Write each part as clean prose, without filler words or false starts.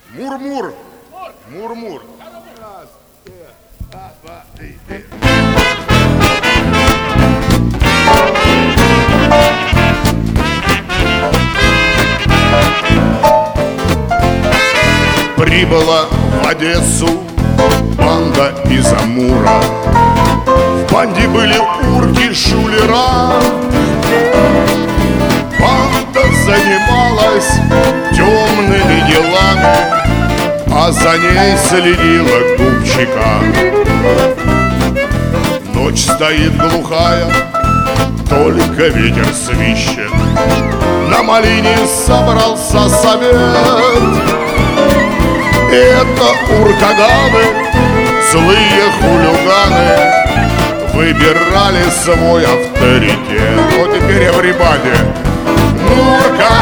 Мур-мур. Мур-мур. Раз, два, три. Прибыла в Одессу банда из Амура. В банде были урки, шулера. Банда занималась темными делами, а за ней следила Губчика. Ночь стоит глухая, только ветер свищет. На малине собрался совет. Это уркаганы, злые хулиганы, выбирали свой авторитет. Вот теперь everybody. Мурка,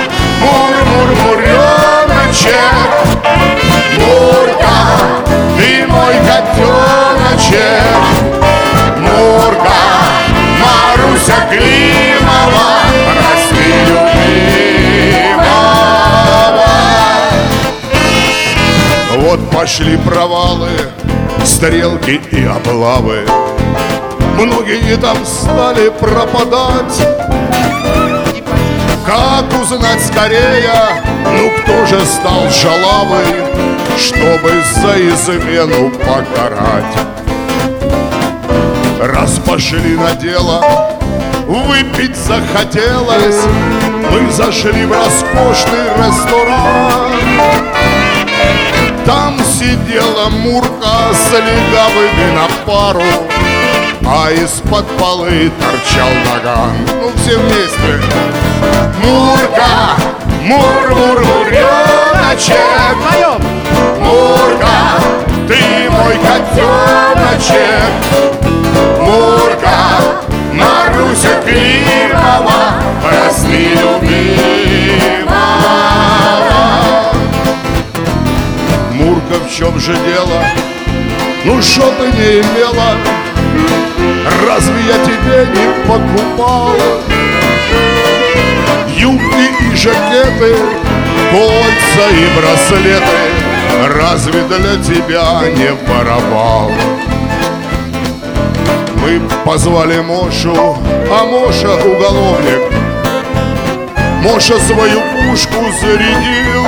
мур-мур-муреночек, Мурка, ты мой котеночек, Мурка, Маруся Климова, прости любимого. Вот пошли провалы, стрелки и облавы. Многие там стали пропадать. Как узнать скорее, ну кто же стал шалавой, чтобы за измену покарать? Раз пошли на дело, выпить захотелось, мы зашли в роскошный ресторан. Там сидела Мурка с легавыми на пару, а из-под полы торчал наган. Ну все вместе. Мурка, мур-мур-муреночек, Мурка, ты мой котеночек, Мурка, Маруся Климова, прости любимого. Мурка, в чем же дело? Ну что ты не имела? Разве я тебе не покупал юбки и жакеты, кольца и браслеты? Разве для тебя не воровал? Мы позвали Мошу, а Моша уголовник. Моша свою пушку зарядил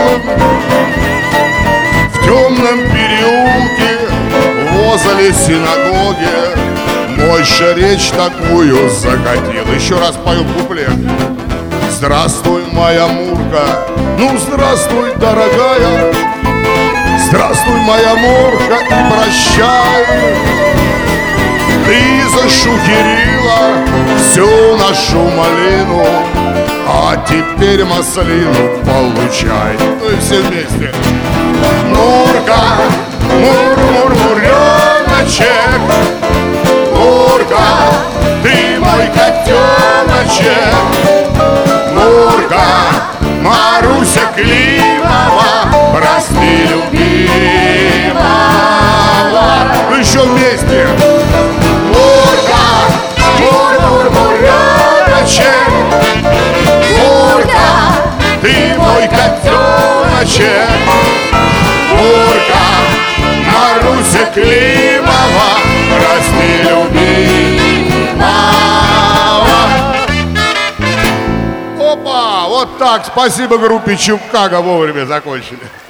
в темном переулке возле синагоги. Мойша речь такую закатил. Еще раз пою куплет. Здравствуй, моя Мурка, ну здравствуй, дорогая. Здравствуй, моя Мурка, и прощай. Ты зашухерила всю нашу малину, а теперь маслину получай. Ну и все вместе. Мурка, мур-мур-муреночек, Мурка, ты мой котеночек, Мурка, Маруся Климова, прости любимого. Ну еще вместе. Мурка, мур-мур-муреночек, Мурка, ты мой котеночек, Мурка, Маруся Климова, прости любимого. Опа, вот так, спасибо группе Чикаго, вовремя закончили.